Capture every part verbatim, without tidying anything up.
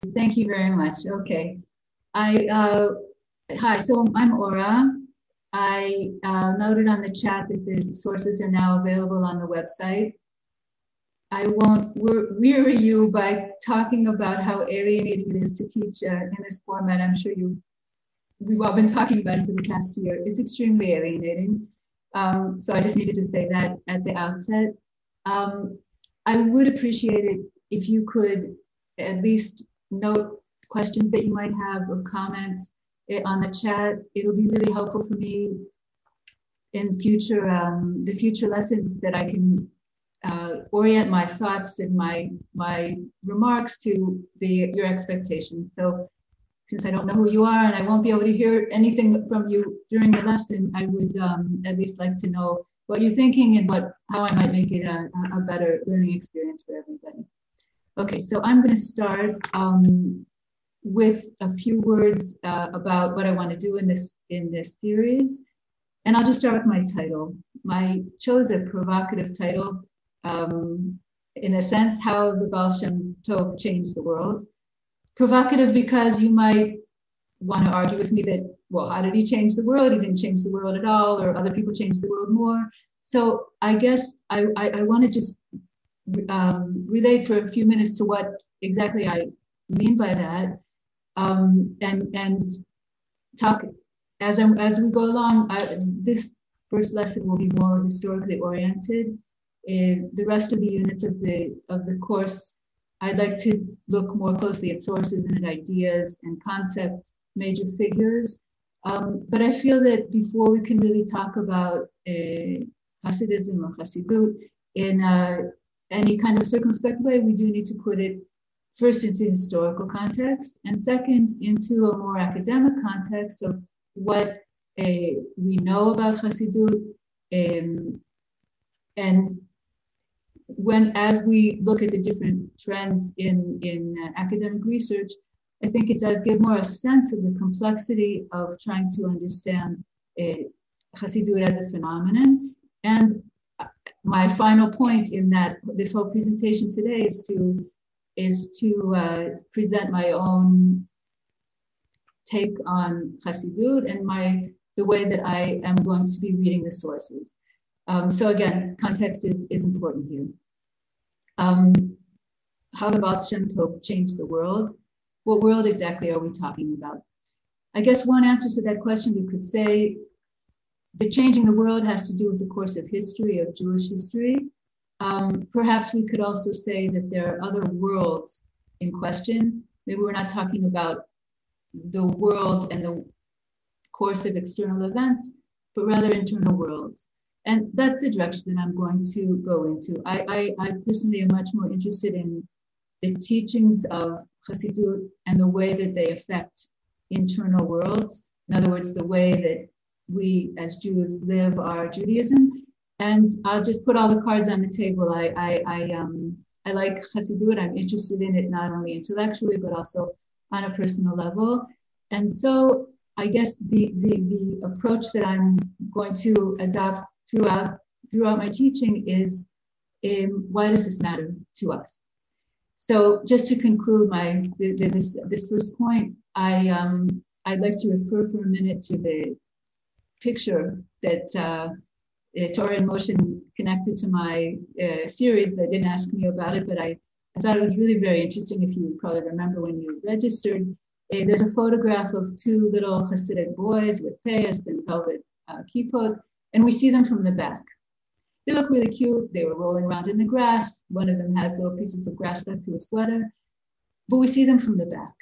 Thank you very much. Okay. I uh, Hi. So I'm Aura. I uh, noted on the chat that the sources are now available on the website. I won't weary you by talking about how alienating it is to teach uh, in this format. I'm sure you we've all been talking about it for the past year. It's extremely alienating. Um, so I just needed to say that at the outset. Um, I would appreciate it if you could at least note questions that you might have or comments eh, on the chat. It'll be really helpful for me in future, um, the future lessons that I can uh, orient my thoughts and my my remarks to the your expectations. So since I don't know who you are and I won't be able to hear anything from you during the lesson, I would um, at least like to know what you're thinking and what how I might make it a, a better learning experience for everybody. Okay, so I'm going to start um, with a few words uh, about what I want to do in this in this series, and I'll just start with my title. I chose a provocative title, um, in a sense, how the Baal Shem Tov changed the world. Provocative because you might want to argue with me that, well, how did he change the world? He didn't change the world at all, or other people changed the world more. So I guess I, I, I want to just um, relate for a few minutes to what exactly I mean by that, um, and and talk as I as we go along. I, this first lesson will be more historically oriented. In the rest of the units of the of the course, I'd like to look more closely at sources and at ideas and concepts, major figures. Um, but I feel that before we can really talk about uh, Hasidism or Hasidut in uh, any kind of circumspect way, we do need to put it first into historical context, and second into a more academic context of what uh, we know about Hasidut, um, and when as we look at the different trends in in uh, academic research, I think it does give more a sense of the complexity of trying to understand uh, Hasidut as a phenomenon. And my final point in that this whole presentation today is to is to uh, present my own take on Hasidut and my the way that I am going to be reading the sources. Um, so again, context is, is important here. Um, how the Baal Shem Tov changed the world. What world exactly are we talking about? I guess one answer to that question, we could say the changing the world has to do with the course of history, of Jewish history. Um, perhaps we could also say that there are other worlds in question. Maybe we're not talking about the world and the course of external events, but rather internal worlds. And that's the direction that I'm going to go into. I, I, I personally am much more interested in the teachings of Hasidut and the way that they affect internal worlds. In other words, the way that we as Jews live our Judaism. And I'll just put all the cards on the table. I, I, I, um, I like Hasidut. I'm interested in it not only intellectually, but also on a personal level. And so I guess the, the, the approach that I'm going to adopt throughout throughout my teaching is, um, why does this matter to us? So just to conclude my this this first point, I um, I'd like to refer for a minute to the picture that uh, Torah in Motion connected to my uh, series. They didn't ask me about it, but I, I thought it was really very interesting. If you probably remember when you registered, uh, there's a photograph of two little Hasidic boys with payas and velvet uh, kippot, and we see them from the back. They look really cute. They were rolling around in the grass. One of them has little pieces of grass stuck to a sweater, but we see them from the back.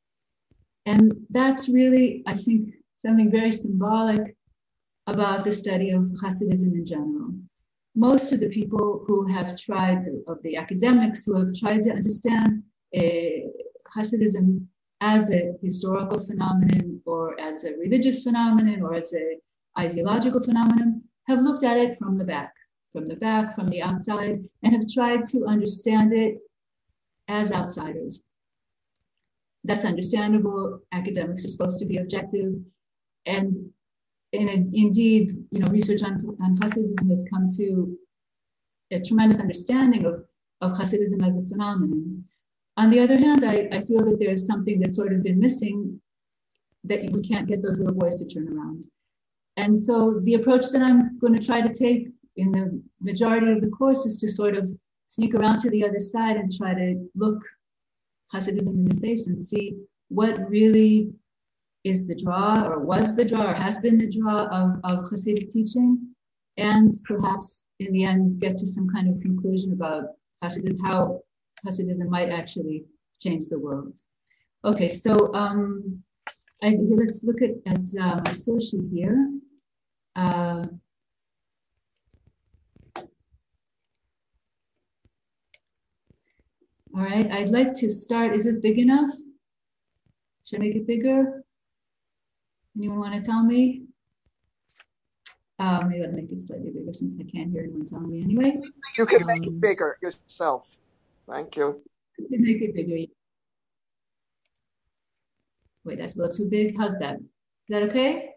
And that's really, I think, something very symbolic about the study of Hasidism in general. Most of the people who have tried, of the academics who have tried to understand uh, Hasidism as a historical phenomenon or as a religious phenomenon or as an ideological phenomenon, have looked at it from the back, from the back, from the outside, and have tried to understand it as outsiders. That's understandable. Academics are supposed to be objective. And, and indeed, you know, research on, on Hasidism has come to a tremendous understanding of, of Hasidism as a phenomenon. On the other hand, I, I feel that there's something that's sort of been missing, that we can't get those little boys to turn around. And so the approach that I'm going to try to take in the majority of the course is to sort of sneak around to the other side and try to look Hasidism in the face and see what really is the draw, or was the draw, or has been the draw of, of Hasidic teaching, and perhaps in the end get to some kind of conclusion about Hasidism, how Hasidism might actually change the world. Okay, so um, I, let's look at, at uh, my source sheet here. Uh, all right, I'd like to start. Is it big enough? Should I make it bigger? Anyone want to tell me? Uh, maybe I'll make it slightly bigger since I can't hear anyone telling me anyway. You can um, make it bigger yourself. Thank you. I can make it bigger. Wait, that's a little too big. How's that? Is that okay?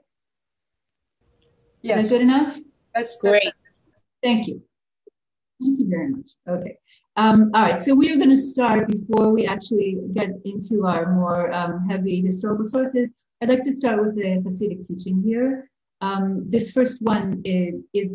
Yes. Is that good enough? That's great. Thank you. Thank you very much. Okay. Um, all right. So we are going to start, before we actually get into our more um, heavy historical sources. I'd like to start with the Hasidic teaching here. Um, this first one is, is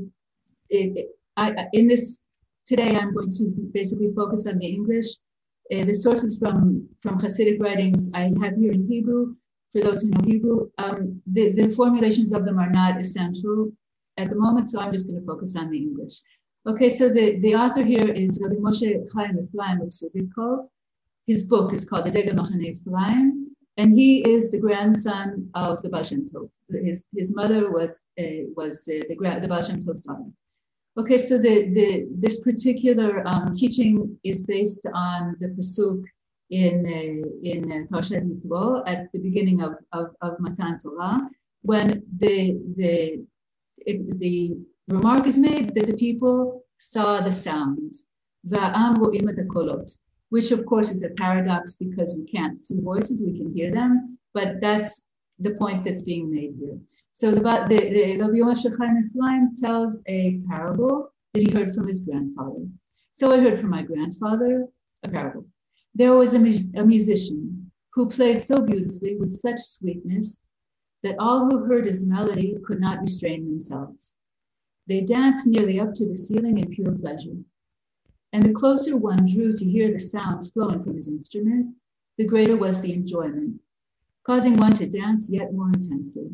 it, I, in this, today I'm going to basically focus on the English. Uh, the sources from, from Hasidic writings I have here in Hebrew. For those who know Hebrew, um, the, the formulations of them are not essential at the moment, so I'm just going to focus on the English. Okay, so the, the author here is Rabbi Moshe Chaim Eflaim of Subikov. His book is called the Degel Machane Eflaim, and he is the grandson of the Baal Shem Tov. His, his mother was, uh, was uh, the, the Baal Shem Tov's daughter. Okay, so the, the this particular um, teaching is based on the pasuk in uh, in uh, Parashat Mikvo at the beginning of, of, of Matan Torah, when the the it, the remark is made that the people saw the sounds, va'am ro'im et hakolot, which of course is a paradox because we can't see voices, we can hear them, but that's the point that's being made here. So the, the, the Rabbi Moshe Chaim Eflaim tells a parable that he heard from his grandfather. So I heard from my grandfather a parable. There was a, mu- a musician who played so beautifully with such sweetness that all who heard his melody could not restrain themselves. They danced nearly up to the ceiling in pure pleasure. And the closer one drew to hear the sounds flowing from his instrument, the greater was the enjoyment, causing one to dance yet more intensely.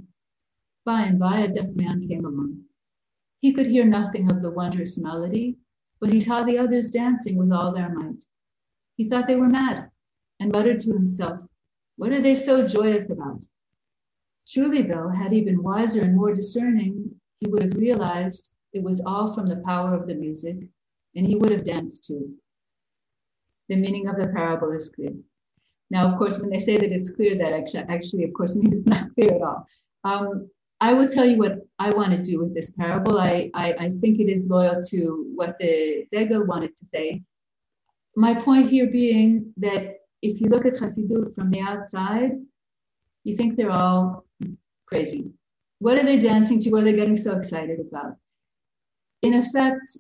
By and by, a deaf man came along. He could hear nothing of the wondrous melody, but he saw the others dancing with all their might. He thought they were mad and muttered to himself, "What are they so joyous about?" Truly, though, had he been wiser and more discerning, he would have realized it was all from the power of the music, and he would have danced too. The meaning of the parable is clear. Now, of course, when they say that it's clear, that actually, actually of course, means it's not clear at all. Um, I will tell you what I want to do with this parable. I, I, I think it is loyal to what the Degel wanted to say. My point here being that if you look at Chassidut from the outside, you think they're all crazy. What are they dancing to? What are they getting so excited about? In effect,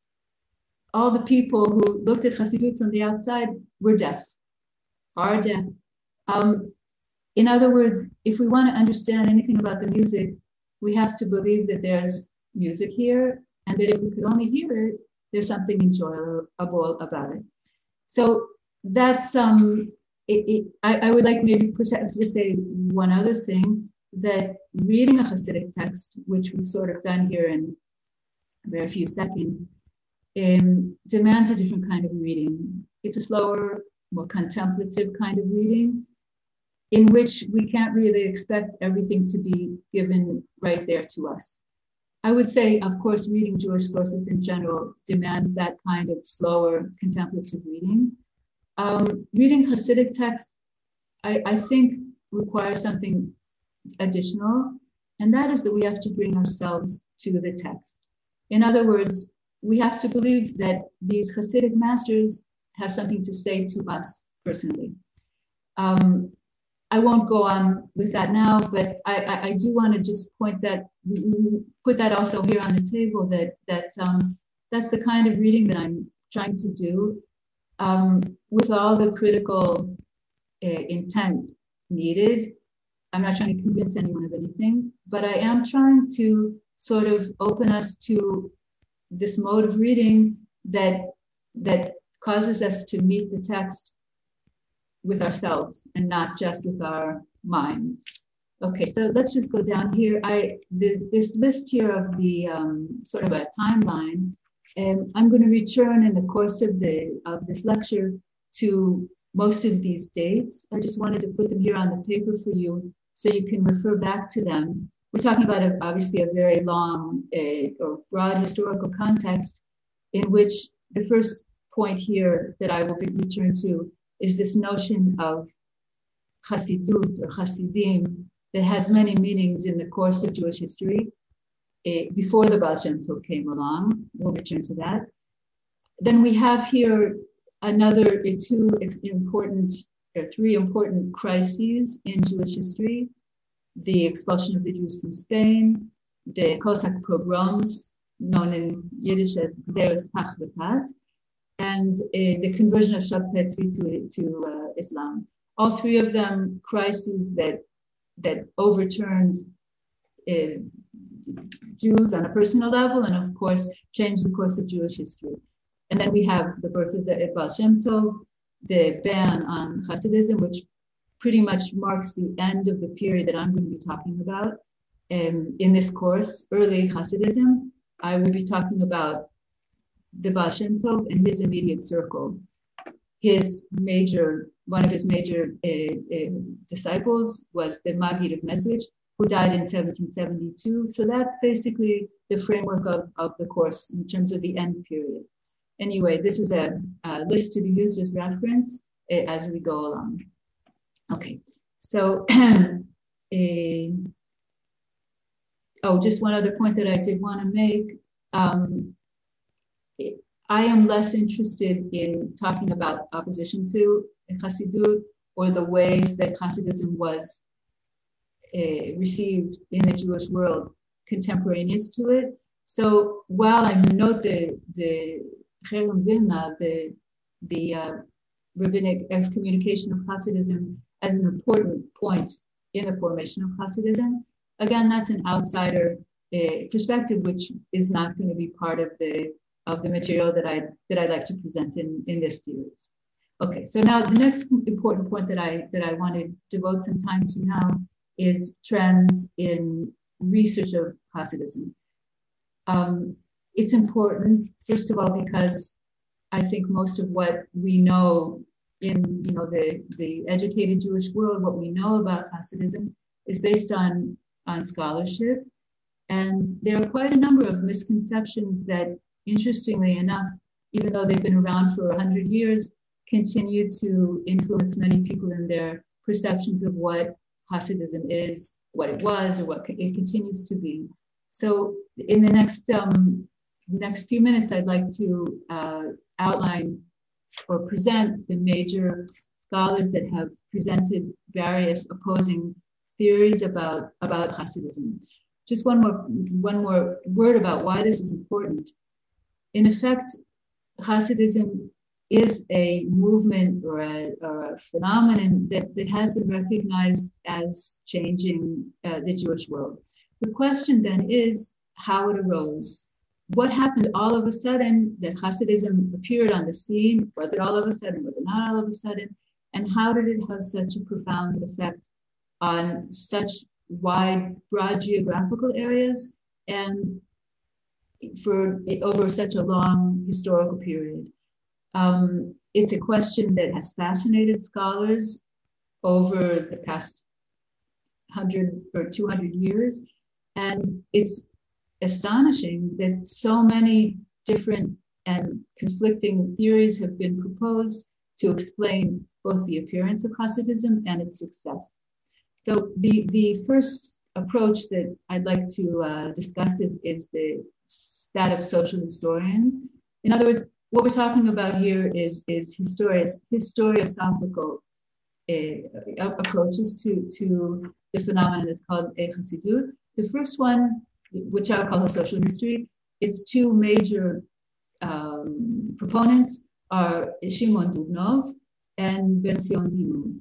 all the people who looked at Chassidut from the outside were deaf, are deaf. Um, In other words, if we want to understand anything about the music, we have to believe that there's music here, and that if we could only hear it, there's something enjoyable about it. So that's um. It, it, I, I would like maybe to say one other thing, that reading a Hasidic text, which we've sort of done here in a very few seconds, um, demands a different kind of reading. It's a slower, more contemplative kind of reading, in which we can't really expect everything to be given right there to us. I would say, of course, reading Jewish sources in general demands that kind of slower contemplative reading. Um, reading Hasidic texts, I, I think, requires something additional, and that is that we have to bring ourselves to the text. In other words, we have to believe that these Hasidic masters have something to say to us personally. Um, I won't go on with that now, but I, I, I do want to just point that, put that also here on the table, that that um, that's the kind of reading that I'm trying to do. um, with all the critical uh, intent needed. I'm not trying to convince anyone of anything, but I am trying to sort of open us to this mode of reading that that causes us to meet the text with ourselves and not just with our minds. Okay, so let's just go down here. I the, this list here of the um, sort of a timeline, and I'm going to return in the course of the of this lecture to most of these dates. I just wanted to put them here on the paper for you so you can refer back to them. We're talking about a, obviously a very long uh, or broad historical context in which the first point here that I will be return to is this notion of Chassidut or Chassidim that has many meanings in the course of Jewish history. Uh, before the Baal Shem Tov came along, we'll return to that. Then we have here another uh, two important, or three important crises in Jewish history: the expulsion of the Jews from Spain, the Cossack pogroms, known in Yiddish as Gzeres Tachlepat, and uh, the conversion of Shabtai Tzvi to, to uh, Islam. All three of them crises that that overturned uh, Jews on a personal level, and of course changed the course of Jewish history. And then we have the birth of the Baal Shem Tov, the ban on Hasidism, which pretty much marks the end of the period that I'm going to be talking about. Um, in this course, early Hasidism, I will be talking about the Baal Shem Tov and his immediate circle. His major, one of his major uh, uh, disciples was the Maggid of Mezrich, who died in seventeen seventy-two. So that's basically the framework of, of the course in terms of the end period. Anyway, this is a, a list to be used as reference uh, as we go along. Okay, so, uh, oh, just one other point that I did want to make. Um, I am less interested in talking about opposition to Chassidut or the ways that Hasidism was uh, received in the Jewish world contemporaneous to it. So while I note the the Cherem Vilna, the the uh, rabbinic excommunication of Hasidism as an important point in the formation of Hasidism, again, that's an outsider uh, perspective, which is not going to be part of the of the material that I that I'd like to present in, in this series. Okay, so now the next important point that I that I want to devote some time to now is trends in research of Hasidism. Um, it's important, first of all, because I think most of what we know in you know the, the educated Jewish world, what we know about Hasidism is based on, on scholarship. And there are quite a number of misconceptions that, interestingly enough, even though they've been around for one hundred years, continue to influence many people in their perceptions of what Hasidism is, what it was, or what it continues to be. So in the next um, next few minutes, I'd like to uh, outline or present the major scholars that have presented various opposing theories about, about Hasidism. Just one more, one more word about why this is important. In effect, Hasidism is a movement or a, or a phenomenon that, that has been recognized as changing uh, the Jewish world. The question then is how it arose. What happened all of a sudden that Hasidism appeared on the scene? Was it all of a sudden? Was it not all of a sudden? And how did it have such a profound effect on such wide, broad geographical areas and for over such a long historical period? Um, it's a question that has fascinated scholars over the past one hundred or two hundred years. And it's astonishing that so many different and conflicting theories have been proposed to explain both the appearance of Hasidism and its success. So the, the first approach that I'd like to uh, discuss is, is the that of social historians. In other words, what we're talking about here is, is historis, historiosophical uh, approaches to, to the phenomenon that's called Hasidut. The first one, which I would call a social history, it's two major um, proponents are Shimon Dubnov and Ben-Zion Dinu.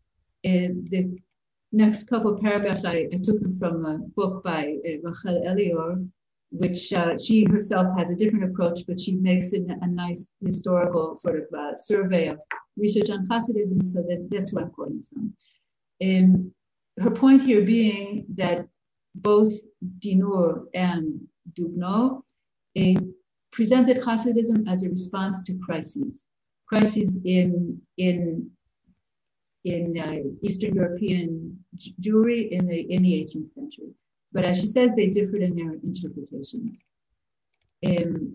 The next couple of paragraphs I, I took them from a book by uh, Rachel Elior, which uh, she herself has a different approach, but she makes it a nice historical sort of uh, survey of research on Hasidism, so that, that's what I'm quoting from. Um, her point here being that both Dinur and Dubno uh, presented Hasidism as a response to crises, crises in in in uh, Eastern European Jewry in the in the eighteenth century. But as she says, they differed in their interpretations. Um,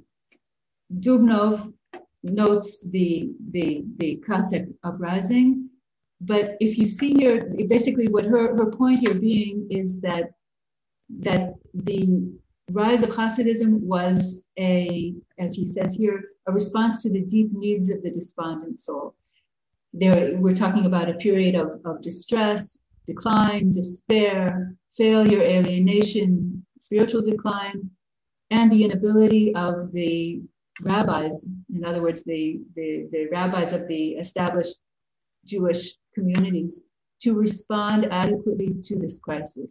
Dubnov notes the, the, the Cossack uprising, but if you see here, basically what her, her point here being is that, that the rise of Hasidism was a, as he says here, a response to the deep needs of the despondent soul. There, we're talking about a period of, of distress, decline, despair, failure, alienation, spiritual decline, and the inability of the rabbis, in other words, the, the, the rabbis of the established Jewish communities, to respond adequately to this crisis.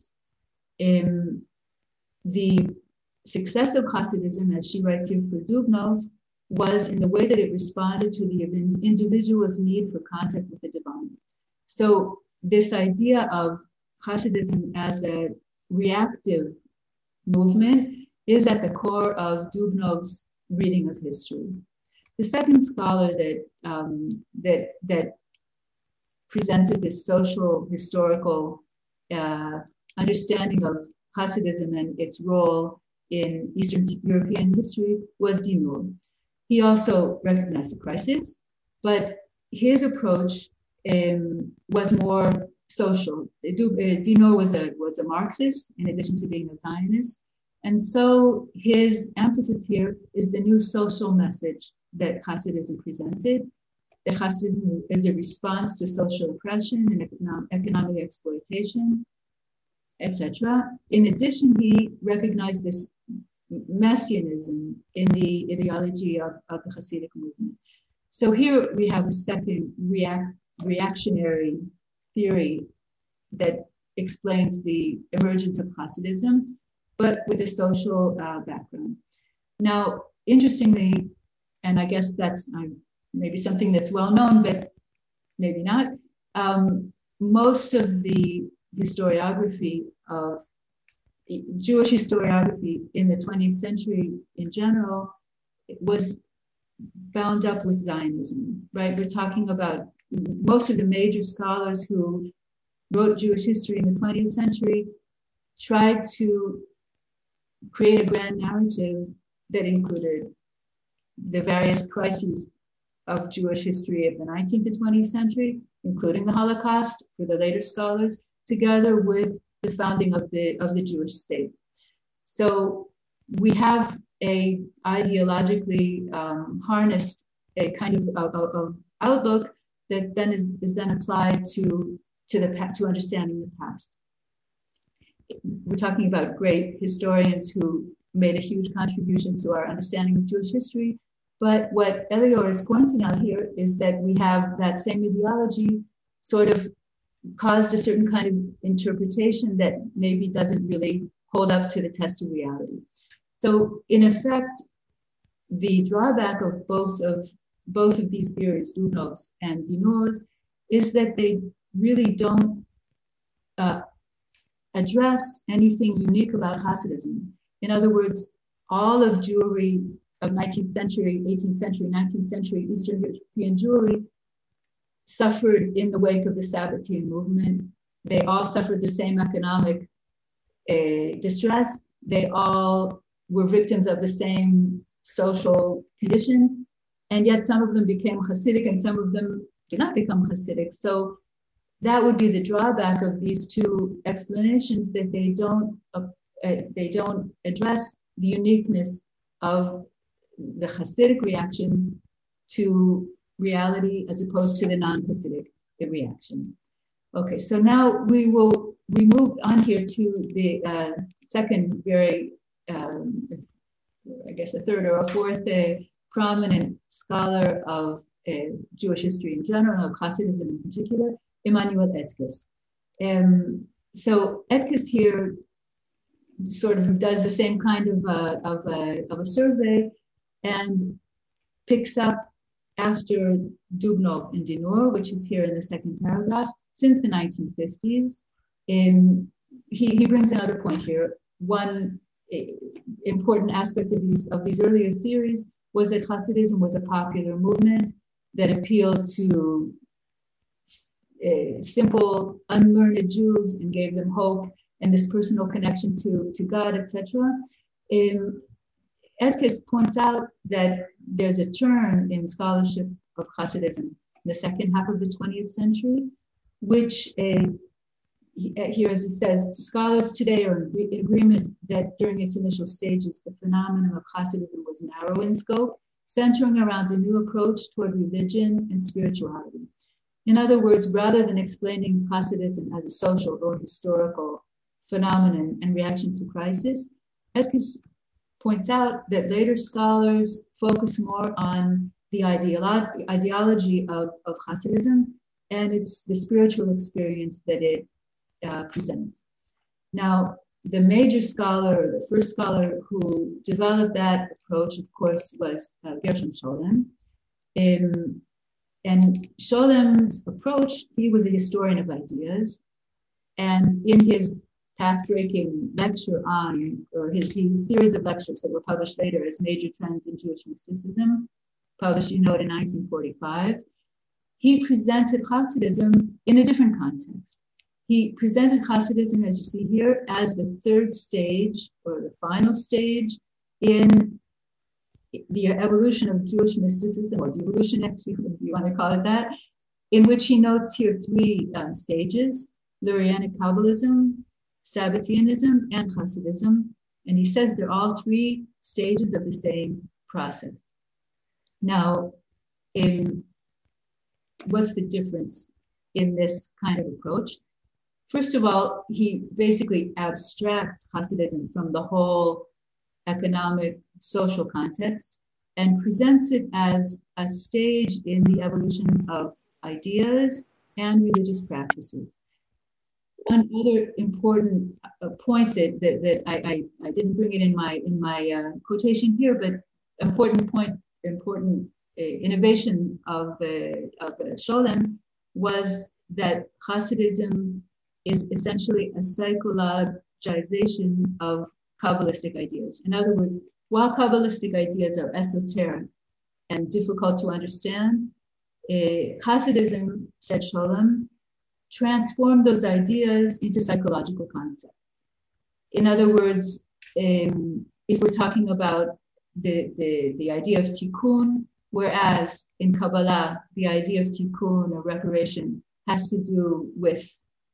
Um, the success of Hasidism, as she writes here for Dubnov, was in the way that it responded to the individual's need for contact with the divine. So this idea of Hasidism as a reactive movement is at the core of Dubnov's reading of history. The second scholar that um, that that presented this social historical uh, understanding of Hasidism and its role in Eastern European history was Dinur. He also recognized the crisis, but his approach um, was more social. Dinur was a was a Marxist in addition to being a Zionist, and so his emphasis here is the new social message that Hasidism presented. That Hasidism is a response to social oppression and economic, economic exploitation, et cetera. In addition, he recognized this messianism in the ideology of, of the Hasidic movement. So here we have a second react, reactionary theory that explains the emergence of Hasidism, but with a social uh, background. Now, interestingly, and I guess that's uh, maybe something that's well known, but maybe not, um, most of the historiography of Jewish historiography in the twentieth century in general was bound up with Zionism, right? We're talking about most of the major scholars who wrote Jewish history in the twentieth century tried to create a grand narrative that included the various crises of Jewish history of the nineteenth and twentieth century, including the Holocaust for the later scholars, together with the founding of the of the Jewish state. So we have a ideologically um, harnessed a kind of, of, of outlook that then is, is then applied to to the to understanding the past. We're talking about great historians who made a huge contribution to our understanding of Jewish history. But what Elior is pointing out here is that we have that same ideology sort of caused a certain kind of interpretation that maybe doesn't really hold up to the test of reality. So in effect, the drawback of both of both of these theories, Dubnov's and Dinur's, is that they really don't uh, address anything unique about Hasidism. In other words, all of Jewry of nineteenth century, eighteenth century, nineteenth century Eastern European Jewry suffered in the wake of the Sabbatean movement. They all suffered the same economic uh, distress. They all were victims of the same social conditions, and yet some of them became Hasidic and some of them did not become Hasidic. So that would be the drawback of these two explanations, that they don't uh, uh, they don't address the uniqueness of the Hasidic reaction to reality as opposed to the non-Hasidic reaction. Okay, so now we will we move on here to the uh, second very, um, I guess a third or a fourth uh, prominent scholar of uh, Jewish history in general, of Hasidism in particular, Immanuel Etkes. Um, so Etkes here sort of does the same kind of a, of a, of a survey and picks up after Dubnov and Dinur, which is here in the second paragraph, since the nineteen fifties. Um, he, he brings another point here. One uh, important aspect of these, of these earlier theories was that Hasidism was a popular movement that appealed to uh, simple, unlearned Jews and gave them hope and this personal connection to, to God, et cetera. Um, Etkes points out that there's a turn in scholarship of Hasidism in the second half of the twentieth century, which uh, here, as he says, scholars today are in agreement that during its initial stages, the phenomenon of Hasidism was narrow in scope, centering around a new approach toward religion and spirituality. In other words, rather than explaining Hasidism as a social or historical phenomenon and reaction to crisis, Etkes points out that later scholars focus more on the ideolo- ideology of, of Hasidism and it's the spiritual experience that it uh, presents. Now, the major scholar, the first scholar who developed that approach, of course, was uh, Gershom Scholem. Um, and Scholem's approach, he was a historian of ideas. And in his path-breaking lecture on, or his, his series of lectures that were published later as Major Trends in Jewish Mysticism, published, you know, in nineteen forty-five, he presented Hasidism in a different context. He presented Hasidism, as you see here, as the third stage or the final stage in the evolution of Jewish mysticism, or devolution, if you want to call it that, in which he notes here three um, stages: Lurianic Kabbalism, Sabbateanism, and Hasidism. And he says they're all three stages of the same process. Now, in, what's the difference in this kind of approach? First of all, he basically abstracts Hasidism from the whole economic, social context and presents it as a stage in the evolution of ideas and religious practices. One other important uh, point that, that, that I, I, I didn't bring it in my in my uh, quotation here, but important point, important uh, innovation of, uh, of uh, Scholem was that Hasidism is essentially a psychologization of Kabbalistic ideas. In other words, while Kabbalistic ideas are esoteric and difficult to understand, uh, Hasidism, said Scholem, transformed those ideas into psychological concepts. In other words, um, if we're talking about the, the, the idea of tikkun, whereas in Kabbalah, the idea of tikkun or reparation has to do with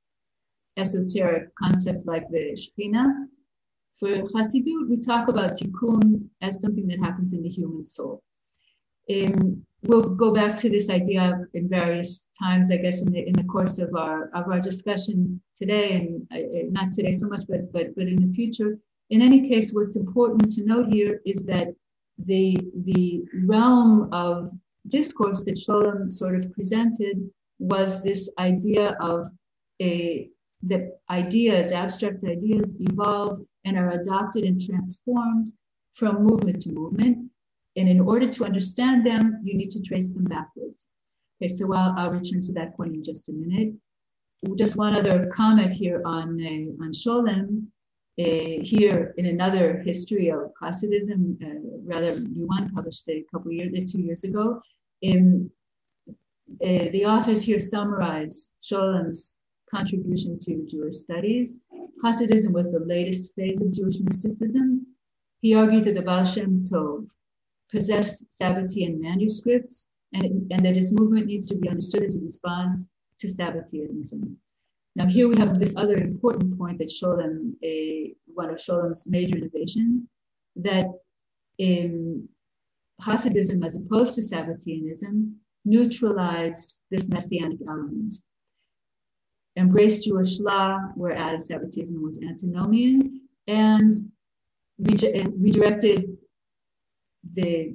esoteric concepts like the Shekhinah, for Hasidut, we talk about tikkun as something that happens in the human soul. Um, we'll go back to this idea in various times, I guess, in the in the course of our of our discussion today, and uh, not today so much, but but but in the future. In any case, what's important to note here is that the the realm of discourse that Scholem sort of presented was this idea of a that ideas, abstract ideas, evolve and are adopted and transformed from movement to movement. And in order to understand them, you need to trace them backwards. Okay, so I'll, I'll return to that point in just a minute. Just one other comment here on, uh, on Scholem. Uh, here in another history of Hasidism, uh, rather new one, published a couple years, two years ago. In, uh, the authors here summarize Scholem's contribution to Jewish studies. Hasidism was the latest phase of Jewish mysticism. He argued that the Baal Shem Tov possessed Sabbatean manuscripts and, and that his movement needs to be understood as a response to Sabbateanism. Now here we have this other important point that Scholem, a, one of Scholem's major innovations, that in Hasidism, as opposed to Sabbateanism, neutralized this messianic element, embraced Jewish law, whereas Sabbateanism was antinomian, and, re- and redirected the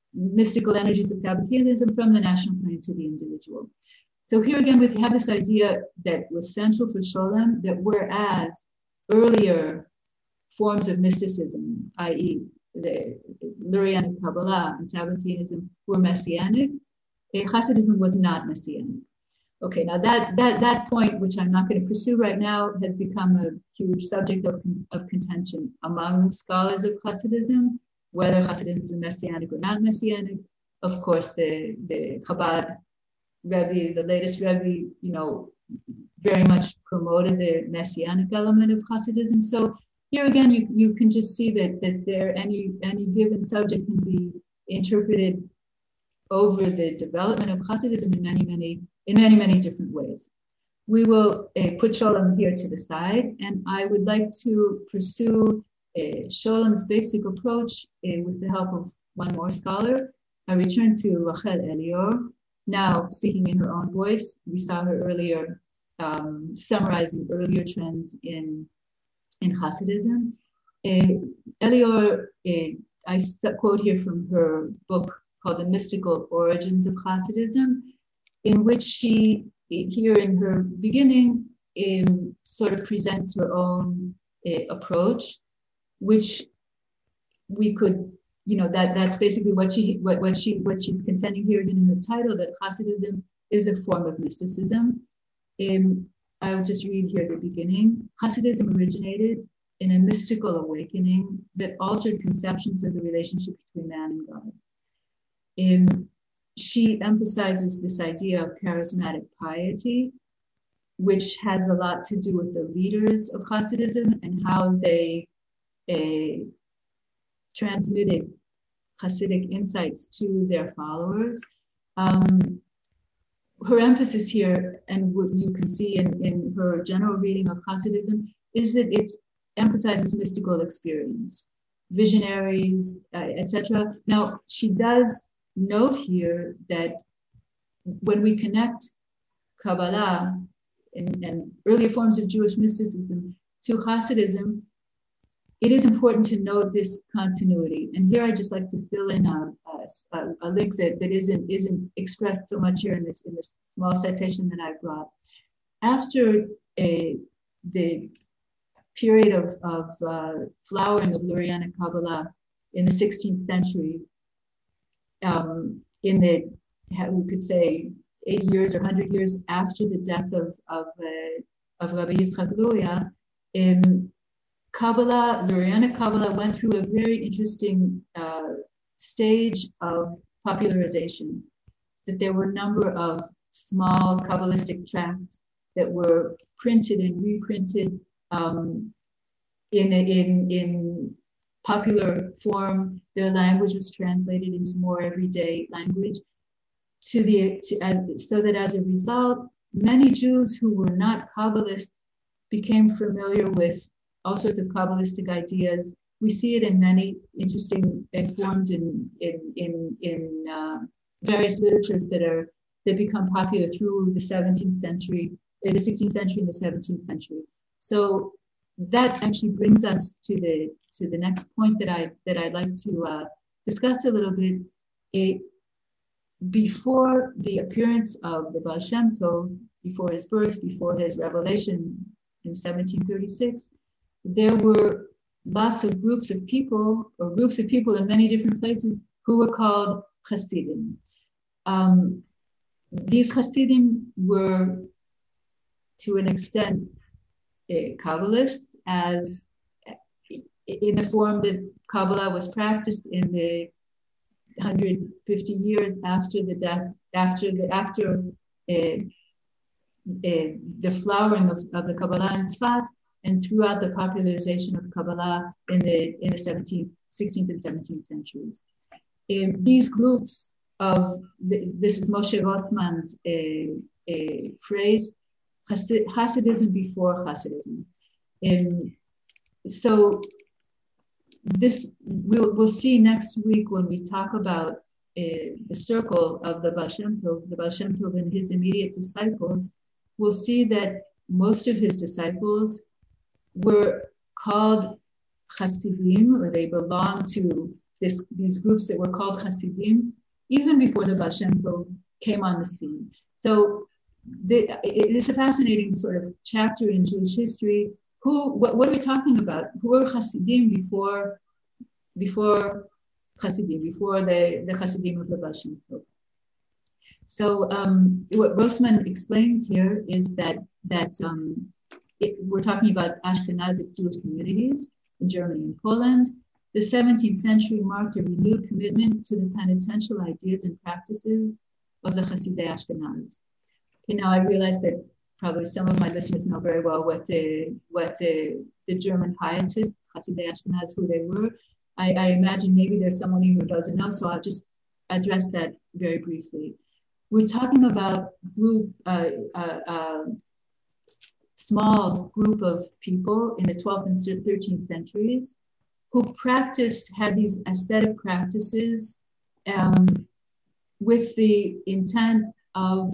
mystical energies of Sabbateanism from the national plane to the individual. So here again, we have this idea that was central for Sholem, that whereas earlier forms of mysticism, that is the Lurianic Kabbalah and Sabbateanism, were messianic, Hasidism was not messianic. Okay, now that that that point, which I'm not going to pursue right now, has become a huge subject of, of contention among scholars of Hasidism, whether Hasidism is messianic or not messianic. Of course, the, the Chabad Rebbe, the latest Rebbe, you know, very much promoted the messianic element of Hasidism. So here again, you, you can just see that that there any any given subject can be interpreted over the development of Hasidism in many, many, in many, many different ways. We will uh, put Sholem here to the side, and I would like to pursue uh, Sholem's basic approach uh, with the help of one more scholar. I return to Rachel Elior, now speaking in her own voice. We saw her earlier um, summarizing earlier trends in, in Hasidism. Uh, Elior, uh, I quote here from her book called The Mystical Origins of Hasidism, in which she, here in her beginning, um, sort of presents her own uh, approach, which we could, you know, that that's basically what she, what, what she, what she's contending here in her title, that Hasidism is a form of mysticism. Um, I will just read here the beginning. Hasidism originated in a mystical awakening that altered conceptions of the relationship between man and God. Um, she emphasizes this idea of charismatic piety, which has a lot to do with the leaders of Hasidism and how they uh, transmitted Hasidic insights to their followers. Um, her emphasis here, and what you can see in, in her general reading of Hasidism, is that it emphasizes mystical experience, visionaries, uh, et cetera. Now, she does note here that when we connect Kabbalah and, and earlier forms of Jewish mysticism to Hasidism, it is important to note this continuity. And here I just like to fill in a, a, a link that, that isn't isn't expressed so much here in this in this small citation that I brought. After a, the period of, of uh, flowering of Lurianic Kabbalah in the sixteenth century, um, in the, we could say, eighty years or one hundred years after the death of of, uh, of Rabbi Yitzchak Luria, um, Kabbalah, Lurianic Kabbalah went through a very interesting uh, stage of popularization. That there were a number of small Kabbalistic tracts that were printed and reprinted um, in in in popular form. Their language was translated into more everyday language, to the to, uh, so that as a result, many Jews who were not Kabbalists became familiar with all sorts of Kabbalistic ideas. We see it in many interesting forms in in in, in uh, various literatures that are that become popular through the seventeenth century, the sixteenth century, and the seventeenth century. So that actually brings us to the to the next point that I that I'd like to uh, discuss a little bit. It, before the appearance of the Baal Shem Tov, before his birth, before his revelation in seventeen thirty-six, there were lots of groups of people, or groups of people in many different places, who were called Hasidim. Um, these Hasidim were, to an extent, uh, Kabbalists, as in the form that Kabbalah was practiced in the one hundred fifty years after the death, after the after uh, uh, the flowering of, of the Kabbalah in Tzfat, and throughout the popularization of Kabbalah in the in the seventeenth, sixteenth, and seventeenth centuries. Um, these groups of the, this is Moshe Rossman's uh, uh, phrase, Hasid, Hasidism before Hasidism. Um, so this we'll we'll see next week when we talk about uh, the circle of the Baal Shem Tov, the Baal Shem Tov and his immediate disciples. We'll see that most of his disciples were called Hasidim, or they belonged to this, these groups that were called Hasidim, even before the Baal Shem Tov came on the scene. So the, it is a fascinating sort of chapter in Jewish history. Who, what, what are we talking about? Who were Hasidim before, before Hasidim, before the, the Hasidim of the Baal Shem Tov? So um, what Rossman explains here is that that um, it, we're talking about Ashkenazic Jewish communities in Germany and Poland. The seventeenth century marked a renewed commitment to the penitential ideas and practices of the Hasidei Ashkenaz. Okay, now I realize that probably some of my listeners know very well what the what the, the German pietists, Hasidei Ashkenaz, who they were. I, I imagine maybe there's someone who doesn't know, so I'll just address that very briefly. We're talking about group, uh, uh, uh, small group of people in the twelfth and thirteenth centuries who practiced, had these aesthetic practices um, with the intent of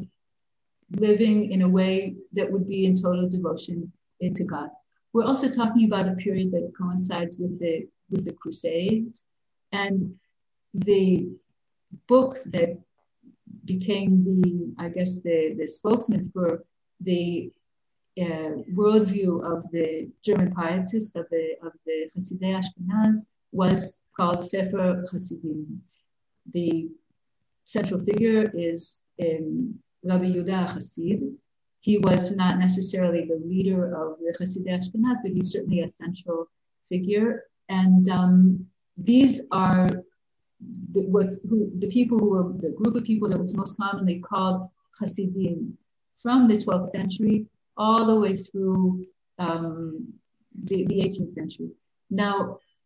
living in a way that would be in total devotion to God. We're also talking about a period that coincides with the with the Crusades, and the book that became the, I guess, the, the spokesman for the uh, worldview of the German pietists, of the of the Hasidei Ashkenaz, was called Sefer Hasidim. The central figure is um, Rabbi Yehuda Hasid. He was not necessarily the leader of the Hasidei Ashkenaz, but he's certainly a central figure. And um, these are The, what, who, the people who were, the group of people that was most commonly called Hasidim from the twelfth century all the way through um, the, the eighteenth century. Now,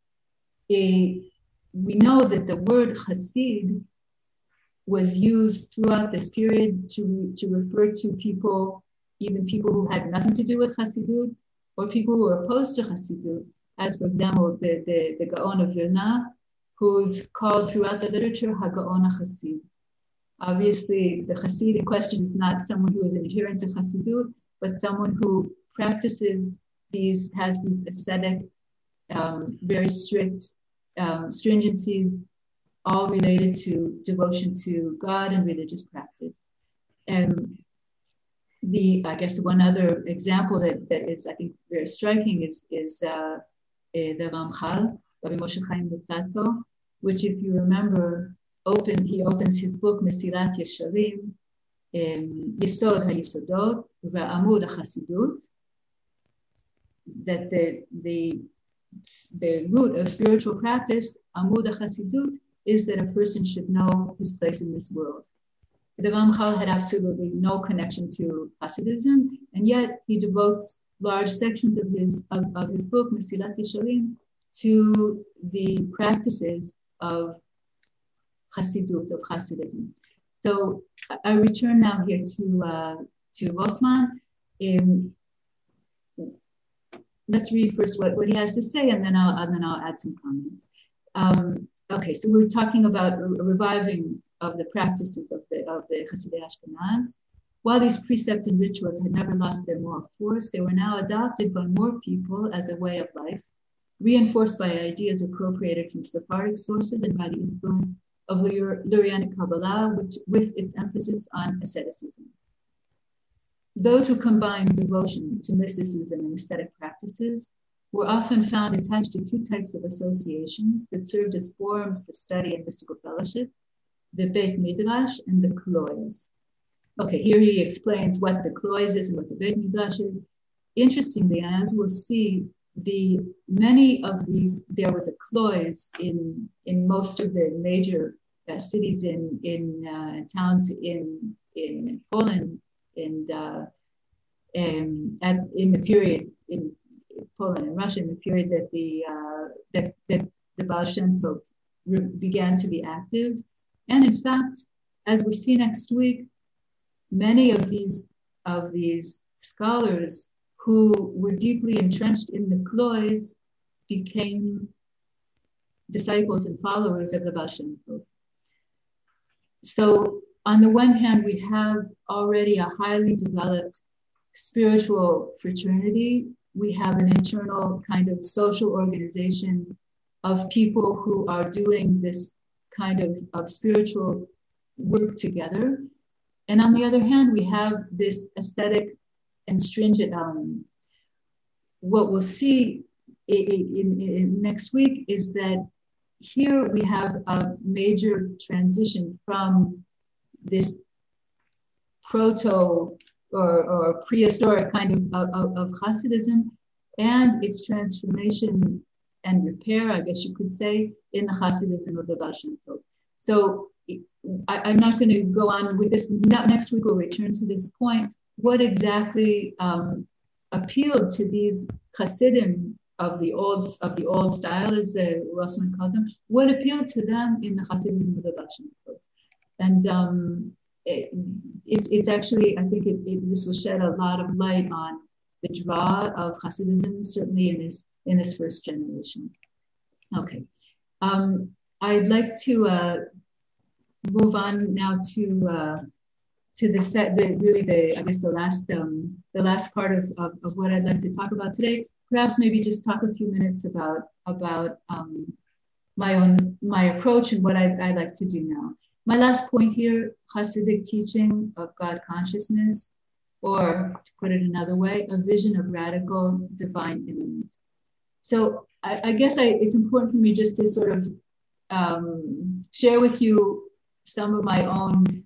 a, we know that the word Hasid was used throughout this period to, to refer to people, even people who had nothing to do with Hasidut, or people who were opposed to Hasidut, as for example, the, the, the Gaon of Vilna, who's called throughout the literature Hagaon HaChasid. Obviously, the Chassid in question is not someone who is an adherent to Chassidut, but someone who practices these, has these ascetic, um, very strict um, stringencies, all related to devotion to God and religious practice. And the, I guess, one other example that, that is, I think, very striking is, is uh, uh, the Ramchal, Rabbi Moshe Chaim Luzzatto, which, if you remember, opened, he opens his book, Mesilat Yesharim, um, Yesod HaYesodot, V'Amud HaChasidut, that the, the, the root of spiritual practice, Amud HaChasidut, is that a person should know his place in this world. The Ramchal had absolutely no connection to Hasidism, and yet he devotes large sections of his, of, of his book, Mesilat Yesharim, to the practices of Hasidut, of Hasidism. So I return now here to uh, to Rossman. Um, let's read first what, what he has to say, and then I'll and then I'll add some comments. Um, okay, so we're talking about a reviving of the practices of the of the Hasidei Ashkenaz. While these precepts and rituals had never lost their moral force, they were now adopted by more people as a way of life, reinforced by ideas appropriated from Sephardic sources and by the influence of Lurianic Kabbalah, which, with its emphasis on asceticism. Those who combined devotion to mysticism and aesthetic practices were often found attached to two types of associations that served as forums for study and mystical fellowship, the Beit Midrash and the Klois. Okay, here he explains what the Klois is and what the Beit Midrash is. Interestingly, as we'll see, The many of these, there was a Klois in in most of the major uh, cities in in uh, towns in in Poland, and uh, um, at in the period in Poland and Russia, in the period that the uh, that that the Baal Shem Tov re- began to be active, and in fact, as we'll see next week, many of these of these scholars who were deeply entrenched in the Klois became disciples and followers of the Baal Shem Tov. So on the one hand, we have already a highly developed spiritual fraternity. We have an internal kind of social organization of people who are doing this kind of, of spiritual work together. And on the other hand, we have this aesthetic and stringent element. What we'll see in, in, in next week is that here we have a major transition from this proto or, or prehistoric kind of, of, of Hasidism and its transformation and repair, I guess you could say, in the Hasidism of the Baal Shem Tov. So I, I'm not going to go on with this. Next week we'll return to this point. What exactly um, appealed to these Hasidim of the old of the old style, as the Rossman called them? What appealed to them in the Hasidism of the Baal Shem Tov? And um, it, it's it's actually, I think it, it, this will shed a lot of light on the draw of Hasidism, certainly in this in this first generation. Okay, um, I'd like to uh, move on now to uh, to the set, the really the I guess the last um, the last part of, of of what I'd like to talk about today. Perhaps maybe just talk a few minutes about about um, my own my approach and what I I like to do now. My last point here: Hasidic teaching of God consciousness, or to put it another way, a vision of radical divine immanence. So I, I guess I, it's important for me just to sort of um, share with you some of my own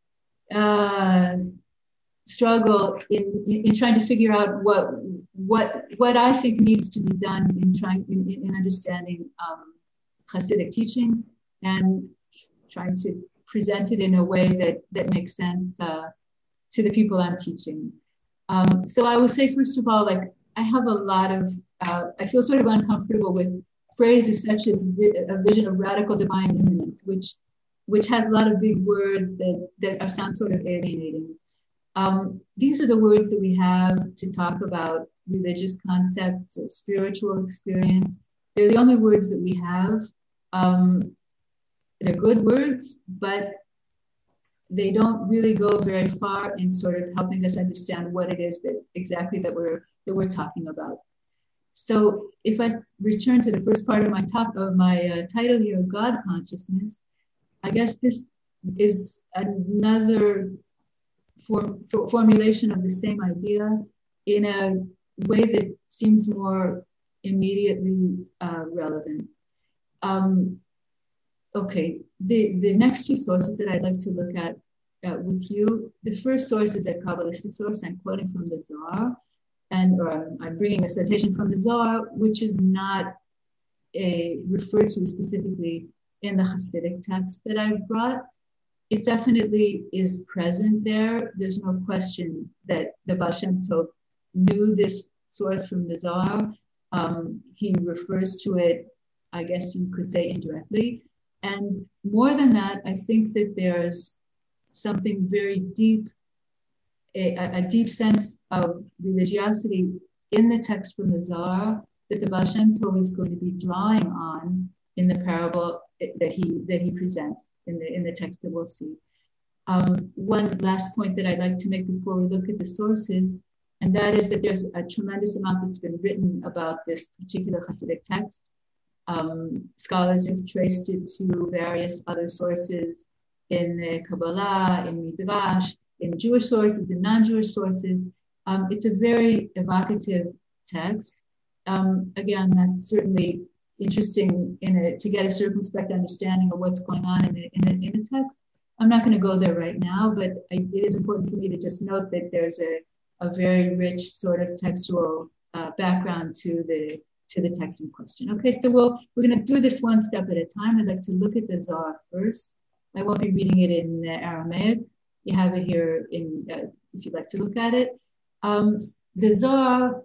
uh, struggle in, in, in trying to figure out what what what I think needs to be done in trying in, in understanding um, Hasidic teaching and trying to present it in a way that that makes sense uh, to the people I'm teaching. Um, so I will say, first of all, like I have a lot of, uh, I feel sort of uncomfortable with phrases such as vi- a vision of radical divine immanence, which which has a lot of big words that, that are, sound sort of alienating. Um, these are the words that we have to talk about religious concepts or spiritual experience. They're the only words that we have. Um, they're good words, but they don't really go very far in sort of helping us understand what it is that exactly that we're that we're talking about. So if I return to the first part of my top of my uh, title here, God consciousness, I guess this is another form, for, formulation of the same idea in a way that seems more immediately uh, relevant. Um, okay, the, the next two sources that I'd like to look at uh, with you, the first source is a Kabbalistic source. I'm quoting from the Zohar, and or I'm, I'm bringing a citation from the Zohar, which is not a, referred to specifically in the Hasidic text that I've brought. It definitely is present there. There's no question that the Baal Shem Tov knew this source from the Zohar. Um, he refers to it, I guess you could say, indirectly. And more than that, I think that there's something very deep, a, a deep sense of religiosity in the text from the Zohar that the Baal Shem Tov is going to be drawing on in the parable that he that he presents in the in the text that we'll see. Um, one last point that I'd like to make before we look at the sources, and that is that there's a tremendous amount that's been written about this particular Hasidic text. Um, scholars have traced it to various other sources in the Kabbalah, in Midrash, in Jewish sources, in non-Jewish sources. Um, it's a very evocative text. Um, again, that's certainly interesting in a, to get a circumspect understanding of what's going on in the, in the, in the text. I'm not going to go there right now, but I, it is important for me to just note that there's a, a very rich sort of textual uh, background to the to the text in question. Okay, so we'll, we're going to do this one step at a time. I'd like to look at the Zohar first. I won't be reading it in Aramaic. You have it here in uh, if you'd like to look at it. Um, the Zohar,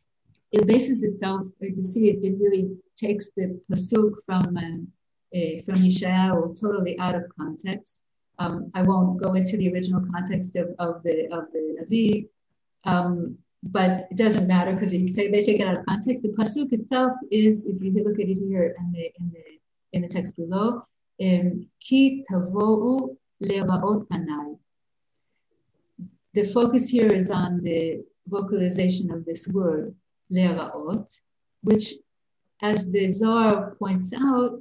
it bases itself, you see it, it really takes the pasuk from uh, uh, from Yeshayahu totally out of context. Um, I won't go into the original context of, of the of the Navi, um, but it doesn't matter because they take, they take it out of context. The pasuk itself is, if you look at it here in the in the in the text below, ki tavo'u le'ra'ot panai. The focus here is on the vocalization of this word le'ra'ot, which as the Zohar points out,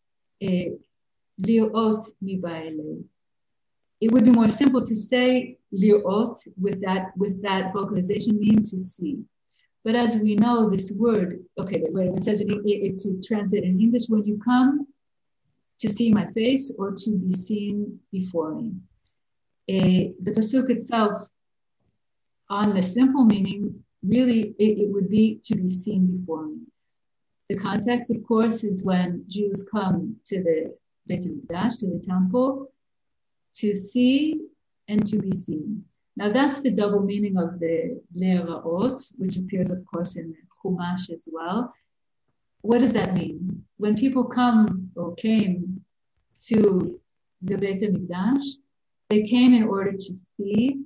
li'ot mibaele. It would be more simple to say li'ot with that with that vocalization means to see. But as we know, this word, okay, where it says it, it, it to translate in English, when you come to see my face or to be seen before me. Uh, the pasuk itself, on the simple meaning, really it, it would be to be seen before me. The context, of course, is when Jews come to the Beit HaMikdash, to the temple, to see and to be seen. Now that's the double meaning of the Le'era'ot, which appears, of course, in the Chumash as well. What does that mean? When people come or came to the Beit HaMikdash, they came in order to see,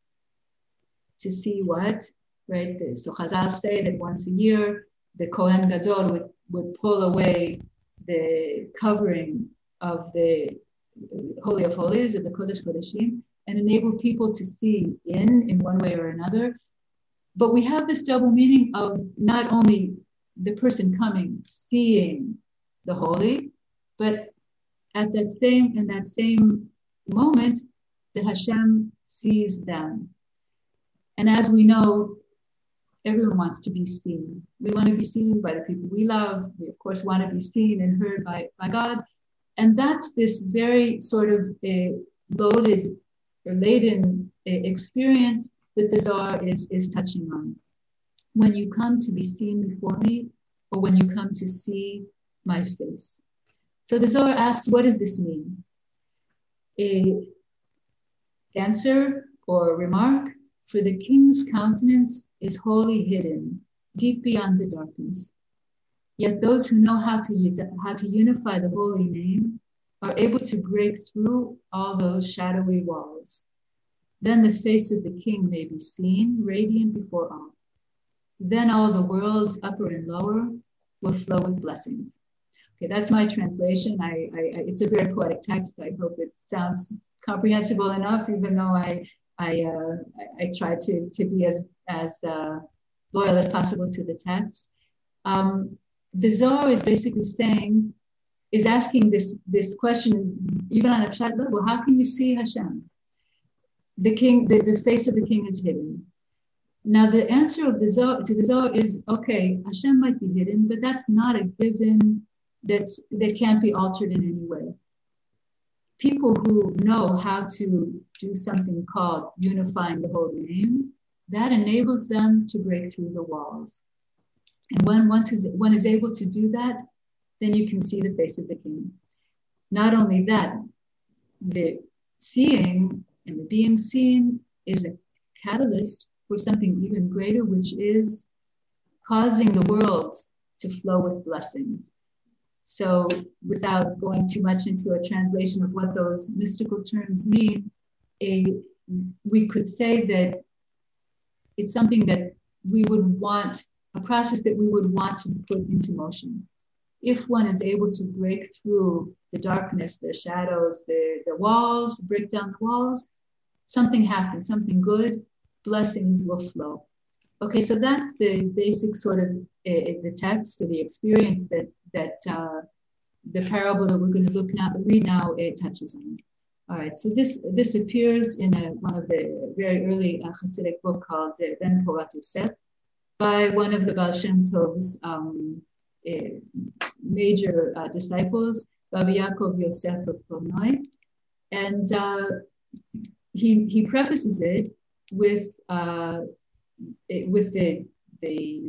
to see what, right? So Chazal say that once a year, the Kohen Gadol would, would pull away the covering of the Holy of Holies, of the Kodesh Kodeshim, and enable people to see in, in one way or another. But we have this double meaning of not only the person coming, seeing the holy, but at that same, in that same moment, that Hashem sees them. And as we know, everyone wants to be seen. We want to be seen by the people we love. We, of course, want to be seen and heard by, by God. And that's this very sort of a loaded or laden experience that the Zohar is, is touching on. When you come to be seen before me, or when you come to see my face. So the Zohar asks, what does this mean? A answer or remark, for the king's countenance is wholly hidden, deep beyond the darkness. Yet those who know how to, how to unify the holy name are able to break through all those shadowy walls. Then the face of the king may be seen, radiant before all. Then all the worlds, upper and lower, will flow with blessings. Okay, that's my translation. I, I, I it's a very poetic text. I hope it sounds comprehensible enough, even though I I uh, I, I try to to be as as uh, loyal as possible to the text. Um, the Zohar is basically saying, is asking this this question, even on a pshat level, how can you see Hashem? The king, the, the face of the king is hidden. Now the answer of the Zohar, to the Zohar is, okay, Hashem might be hidden, but that's not a given that's that can't be altered in any way. People who know how to do something called unifying the holy name, that enables them to break through the walls. And when once is, one is able to do that, then you can see the face of the king. Not only that, the seeing and the being seen is a catalyst for something even greater, which is causing the world to flow with blessings. So without going too much into a translation of what those mystical terms mean, a, we could say that it's something that we would want, a process that we would want to put into motion. If one is able to break through the darkness, the shadows, the, the walls, break down the walls, something happens, something good, blessings will flow. Okay, so that's the basic sort of uh, the text or the experience that that uh, the parable that we're going to look now, read now, it touches on. All right, so this this appears in a, one of the very early uh, Hasidic book called uh, Ben Porat Yosef by one of the Baal Shem Tov's um, uh, major uh, disciples, Rabbi Yaakov Yosef of Pornoi, and uh, he he prefaces it with uh, it, with the the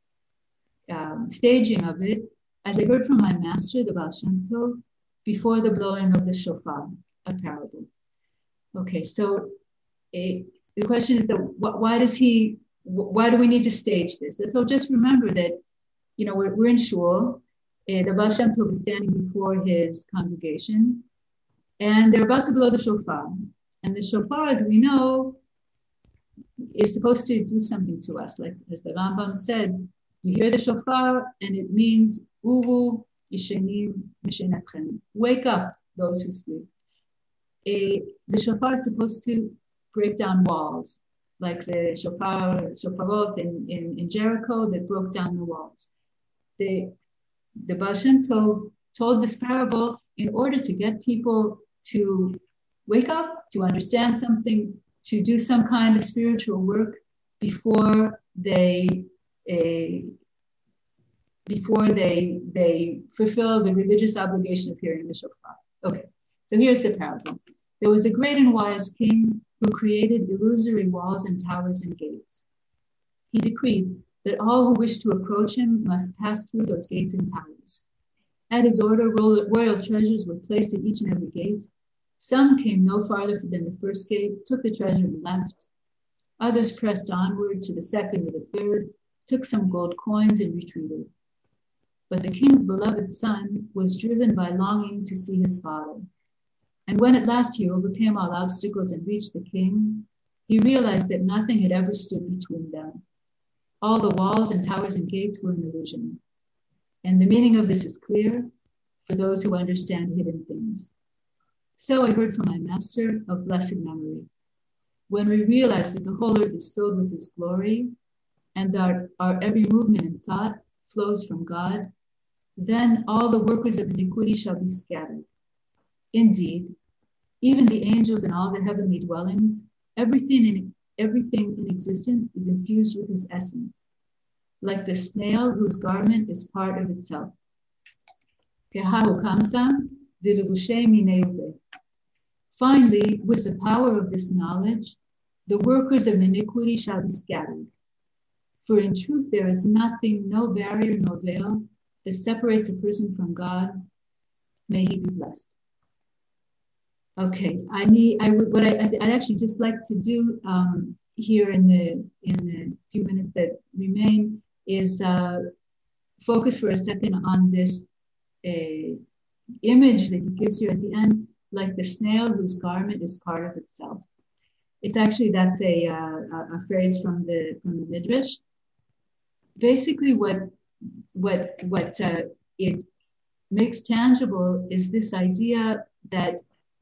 um, staging of it, as I heard from my master, the Baal Shem Tov, before the blowing of the shofar, a parable. Okay, so it, the question is that wh- why does he? Wh- why do we need to stage this? And so just remember that, you know, we're, we're in shul. Uh, the Baal Shem Tov is standing before his congregation, and they're about to blow the shofar. And the shofar, as we know, is supposed to do something to us. Like as the Rambam said, you hear the shofar, and it means Uvu Yishenim Mishenatchem. Wake up, those who sleep. A, the shofar is supposed to break down walls, like the shofar, shofarot in, in, in Jericho that broke down the walls. The the Baal Shem Tov told this parable in order to get people to wake up, to understand something, to do some kind of spiritual work before they uh, before they they fulfill the religious obligation of hearing the shofar. Okay, so here's the parable. There was a great and wise king who created illusory walls and towers and gates. He decreed that all who wished to approach him must pass through those gates and towers. At his order, royal treasures were placed at each and every gate. Some came no farther than the first gate, took the treasure and left. Others pressed onward to the second or the third, took some gold coins and retreated. But the king's beloved son was driven by longing to see his father. And when at last he overcame all obstacles and reached the king, he realized that nothing had ever stood between them. All the walls and towers and gates were an illusion. And the meaning of this is clear for those who understand hidden things. So I heard from my master of blessed memory. When we realize that the whole earth is filled with his glory and that our every movement and thought flows from God, then all the workers of iniquity shall be scattered. Indeed, even the angels and all their heavenly dwellings, everything in, everything in existence is infused with his essence, like the snail whose garment is part of itself. Finally, with the power of this knowledge, the workers of iniquity shall be scattered. For in truth there is nothing, no barrier, no veil that separates a person from God. May he be blessed. Okay, I need. I would. What I, I'd actually just like to do um, here in the in the few minutes that remain is uh, focus for a second on this uh, image that he gives you at the end, like the snail whose garment is part of itself. It's actually that's a uh, a phrase from the from the Midrash. Basically, what what what uh, it makes tangible is this idea that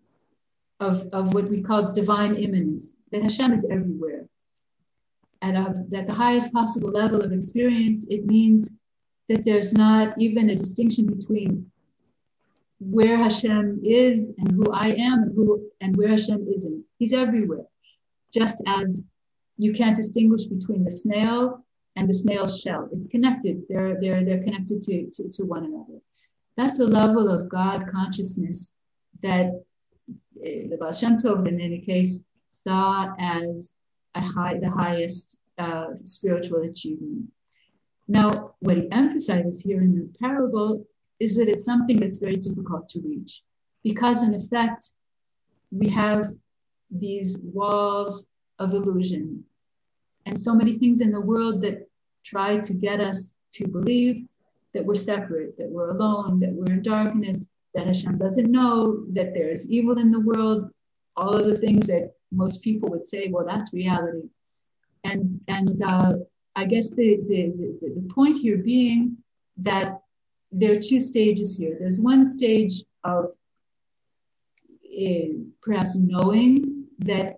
of of what we call divine immanence, that Hashem is everywhere. At, a, at the highest possible level of experience, it means that there's not even a distinction between where Hashem is and who I am and who and where Hashem isn't. He's everywhere. Just as you can't distinguish between the snail and the snail's shell. It's connected. They're they're they're connected to, to, to one another. That's a level of God consciousness that uh, the Baal Shem Tov, in any case, saw as a high, the highest uh, spiritual achievement. Now, what he emphasizes here in the parable is that it's something that's very difficult to reach, because in effect, we have these walls of illusion and so many things in the world that try to get us to believe that we're separate, that we're alone, that we're in darkness, that Hashem doesn't know, that there is evil in the world, all of the things that most people would say, well, that's reality. And and uh, I guess the, the, the, the point here being that there are two stages here. There's one stage of uh, perhaps knowing that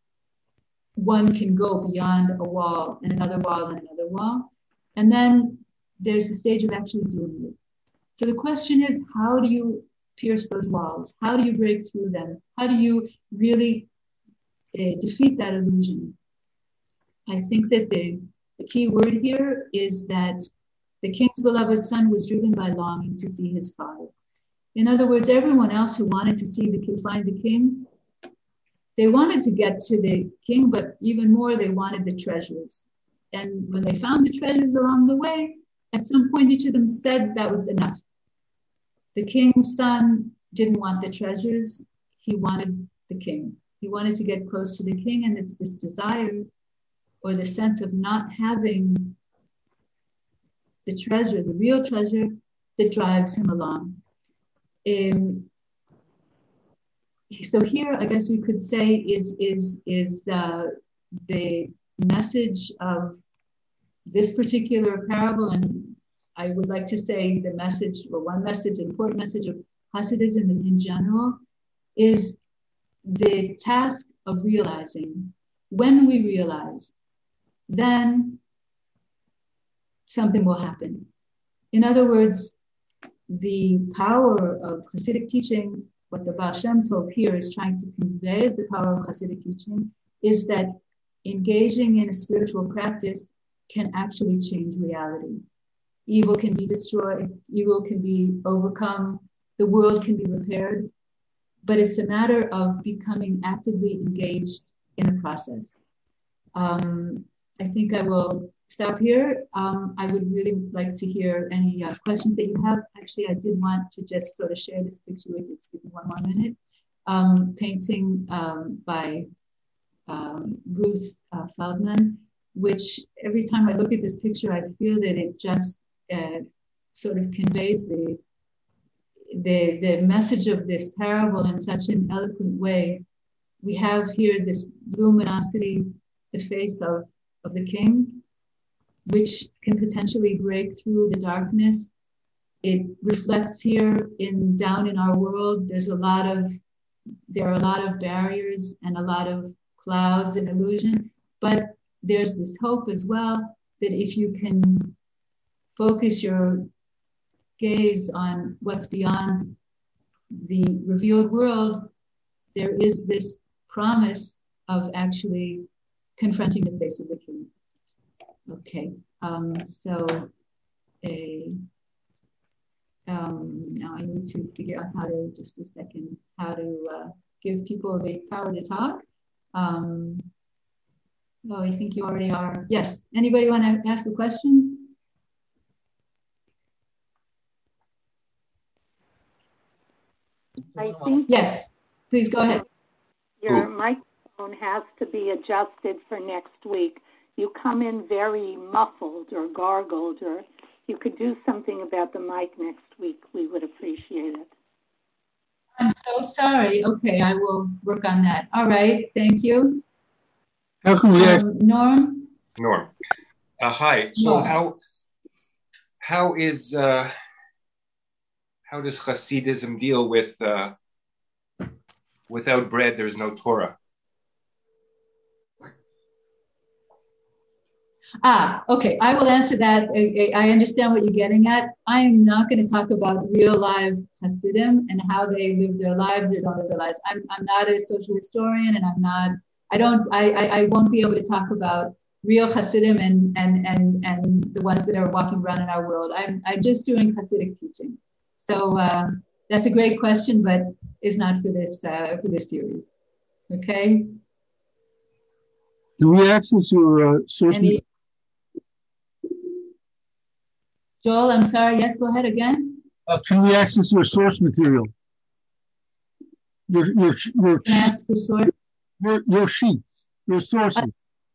one can go beyond a wall and another wall and another wall. And then there's the stage of actually doing it. So the question is, how do you pierce those walls? How do you break through them? How do you really uh, defeat that illusion? I think that the, the key word here is that the king's beloved son was driven by longing to see his father. In other words, everyone else who wanted to see the king, find the king, they wanted to get to the king, but even more, they wanted the treasures. And when they found the treasures along the way, at some point, each of them said that was enough. The king's son didn't want the treasures. He wanted the king. He wanted to get close to the king, and it's this desire or the sense of not having the treasure, the real treasure, that drives him along. Um, so here, I guess we could say is is is uh, the message of this particular parable, and I would like to say the message, or one message, an important message of Hasidism in, in general, is the task of realizing. When we realize, then something will happen. In other words, the power of Hasidic teaching, what the Baal Shem Tov here is trying to convey as the power of Hasidic teaching, is that engaging in a spiritual practice can actually change reality. Evil can be destroyed, evil can be overcome, the world can be repaired, but it's a matter of becoming actively engaged in the process. Um, I think I will stop here. Um, I would really like to hear any uh, questions that you have. Actually, I did want to just sort of share this picture with you. Excuse me one more minute. Um, painting um, by um, Ruth uh, Feldman, which every time I look at this picture, I feel that it just uh, sort of conveys the, the, the message of this parable in such an eloquent way. We have here this luminosity, the face of, of the king, which can potentially break through the darkness. It reflects here in down in our world. There's a lot of, there are a lot of barriers and a lot of clouds and illusion, but there's this hope as well that if you can focus your gaze on what's beyond the revealed world, there is this promise of actually confronting the face of the king. Okay, um, so a, um, now I need to figure out how to, just a second, how to uh, give people the power to talk. Um, oh, I think you already are. Yes, anybody want to ask a question? I think yes, please go ahead. Your microphone has to be adjusted for next week. You come in very muffled or gargled, or you could do something about the mic next week. We would appreciate it. I'm so sorry. Okay, I will work on that. All right, thank you. How can we um, Norm? Norm. Uh, hi. So Norm. how how is uh, how does Hasidism deal with uh, without bread there's no Torah? Ah, okay. I will answer that. I, I understand what you're getting at. I am not going to talk about real live Hasidim and how they live their lives or don't live their lives. I'm I'm not a social historian, and I'm not. I don't. I I, I won't be able to talk about real Hasidim and and and and the ones that are walking around in our world. I'm I'm just doing Hasidic teaching. So uh, that's a great question, but it's not for this uh, for this series. Okay. Do we access your uh, source? Any, Joel, I'm sorry. Yes, go ahead again. Uh, can we access your source material? Your your your Can I ask the source? Your, your sheets, your sources. Uh,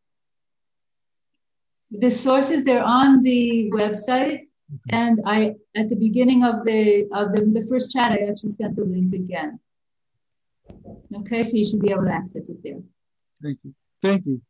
the sources, they're on the website, and I at the beginning of the of the, the first chat, I actually sent the link again. Okay, so you should be able to access it there. Thank you. Thank you.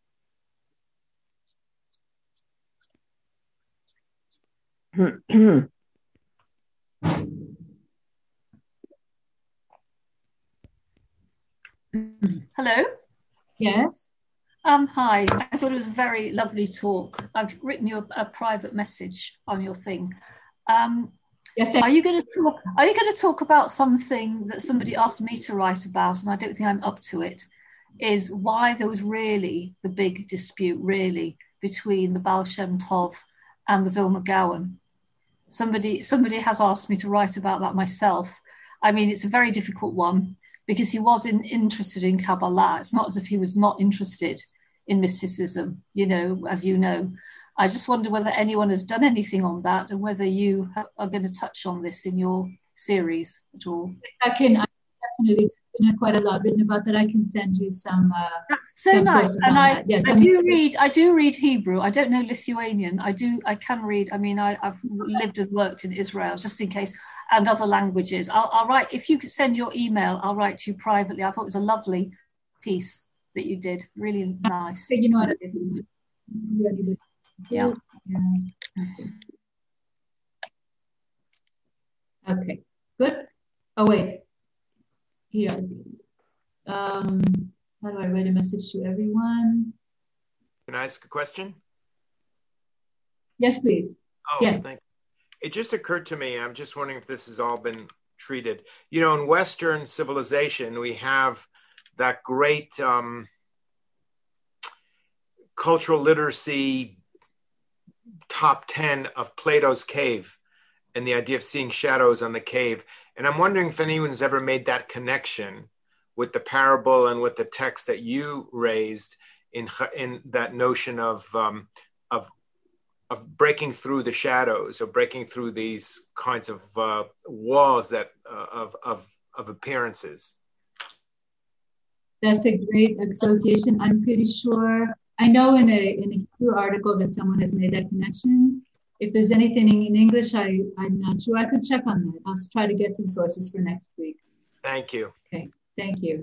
Hello. Yes. Um, hi. I thought it was a very lovely talk. I've written you a, a private message on your thing. Um, yes. Are you going to talk? Are you going to talk about something that somebody asked me to write about, and I don't think I'm up to it? Is why there was really the big dispute, really, between the Baal Shem Tov and the Vilna Gaon. Somebody, somebody has asked me to write about that myself. I mean, it's a very difficult one because he was in, interested in Kabbalah. It's not as if he was not interested in mysticism, you know, as you know. I just wonder whether anyone has done anything on that and whether you are going to touch on this in your series at all. I can, I definitely, there's been quite a lot written about that. I can send you some uh, That's so some nice. sources And on I, that. Yes, I I mean, do read, I do read Hebrew. I don't know Lithuanian. I do, I can read, I mean, I, I've lived and worked in Israel, just in case, and other languages. I'll, I'll write, if you could send your email, I'll write to you privately. I thought it was a lovely piece that you did. Really nice. You know what? Yeah. Yeah. Okay. Okay. Good. Oh wait. Here. Um, how do I write a message to everyone? Can I ask a question? Yes, please. Oh, yes. thank you. it just occurred to me, I'm just wondering if this has all been treated. You know, in Western civilization, we have that great um, cultural literacy top ten of Plato's cave and the idea of seeing shadows on the cave. And I'm wondering if anyone's ever made that connection with the parable and with the text that you raised in, in that notion of, um, of, of breaking through the shadows, or breaking through these kinds of uh, walls that uh, of, of, of appearances. That's a great association. I'm pretty sure, I know in a, in a Hebrew article that someone has made that connection. If there's anything in English, I, I'm not sure. I could check on that. I'll try to get some sources for next week. Thank you. Okay, thank you.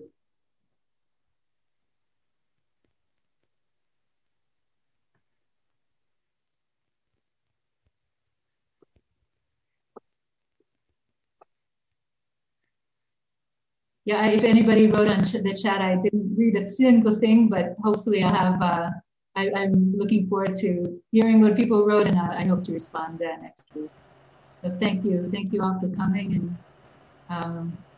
Yeah, if anybody wrote on the chat, I didn't read a single thing, but hopefully I'll have, uh, I, I'm looking forward to hearing what people wrote, and I, I hope to respond uh, next week. So thank you. Thank you all for coming, and um,